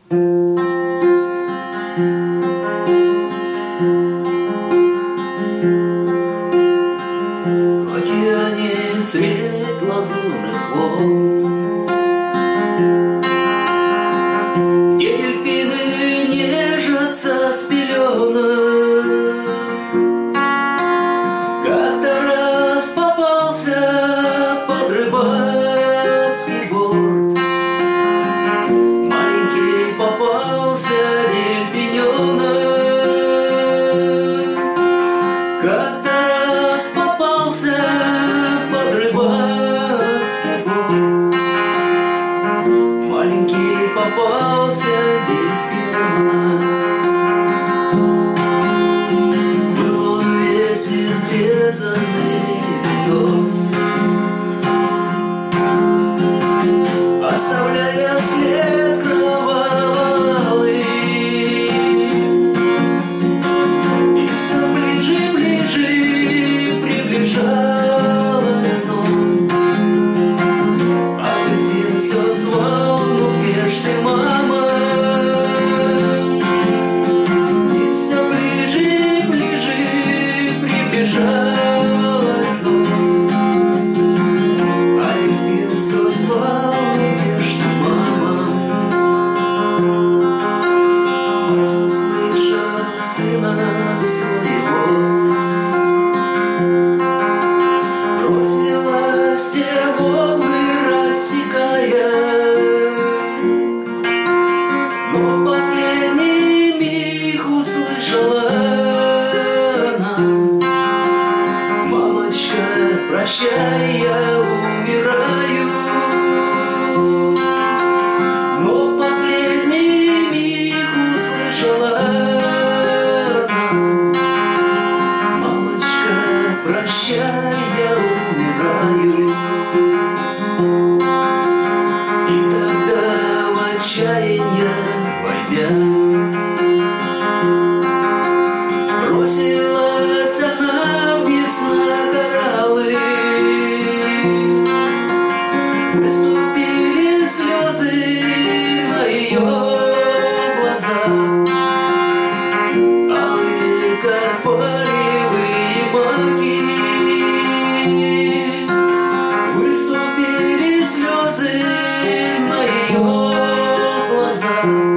В океане средь лазурных волн, где дельфины нежатся с пеленок, как-то раз попался под рыбацкий борт. Маленький попался дельфиненок, как-то раз попался под рыбацкий борт. Маленький попался дельфиненок. Был он весь изрезанный вином, оставляя след кровавый, и все ближе и ближе приближалось дно. А дельфин все звал: ну где ж ты, мама? И все ближе и ближе приближалось дно. А дельфин все звал: ну где ж ты, мама? Мать, услышав сына своего, бросилась те волны рассекая, но в последний миг услышала она: мамочка, прощай, я умираю. Но в последний миг услышала она: мамочка, прощай, я умираю. И тогда в отчаяние войдя, бросилась она вниз на кораллы. Выступили слезы на ее глазах, алые, как полевые маки. Выступили слезы на ее глазах.